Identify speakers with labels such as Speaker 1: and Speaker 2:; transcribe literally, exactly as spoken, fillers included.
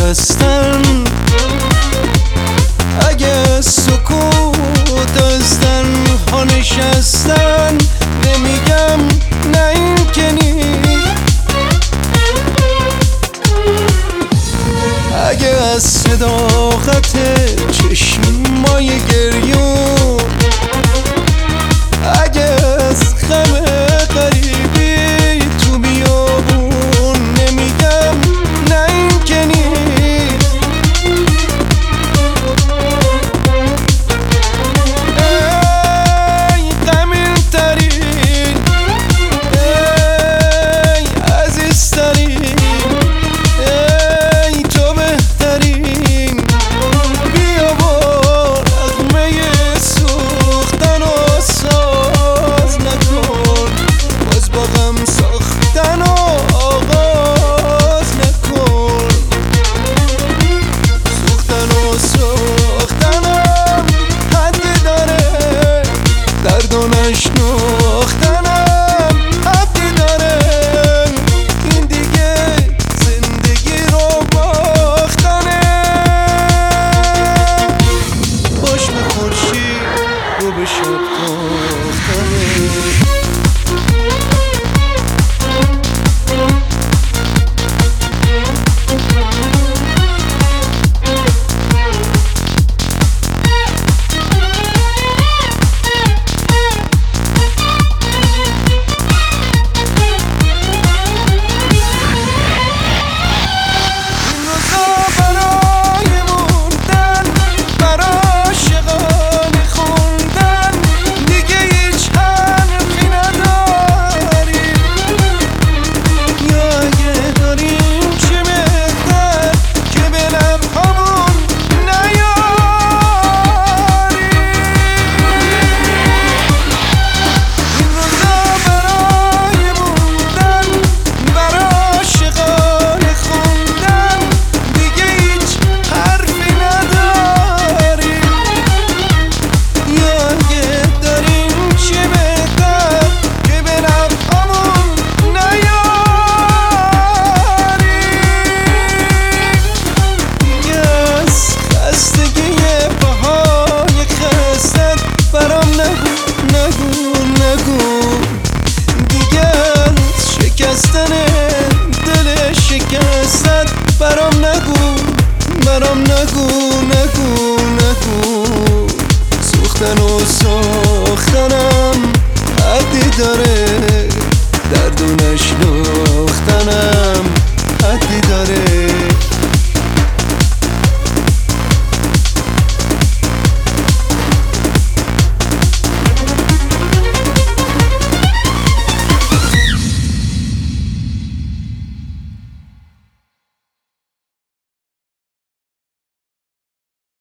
Speaker 1: شکستن، اگه سکوت از تنها نشستن، نمیگم نه این که نیست. اگه از صداقت چشمای گریون، اگه از غم غریبی تو بیابون، نمیگم نه این که نیست. ای غمین ترین، ای عزیزترین، ای تو بهترین، بیا با نغمه سوختن و ساز نکن، باز با غم ساختن و آغاز نکن. سوختن و ساختنم حدی داره، درد و نشناختنم حدی داره. این دیگه زندگی رو باختنه. باش به خورشید رو به شب تاختنه. دل شکستت برام نگو، برام نگو.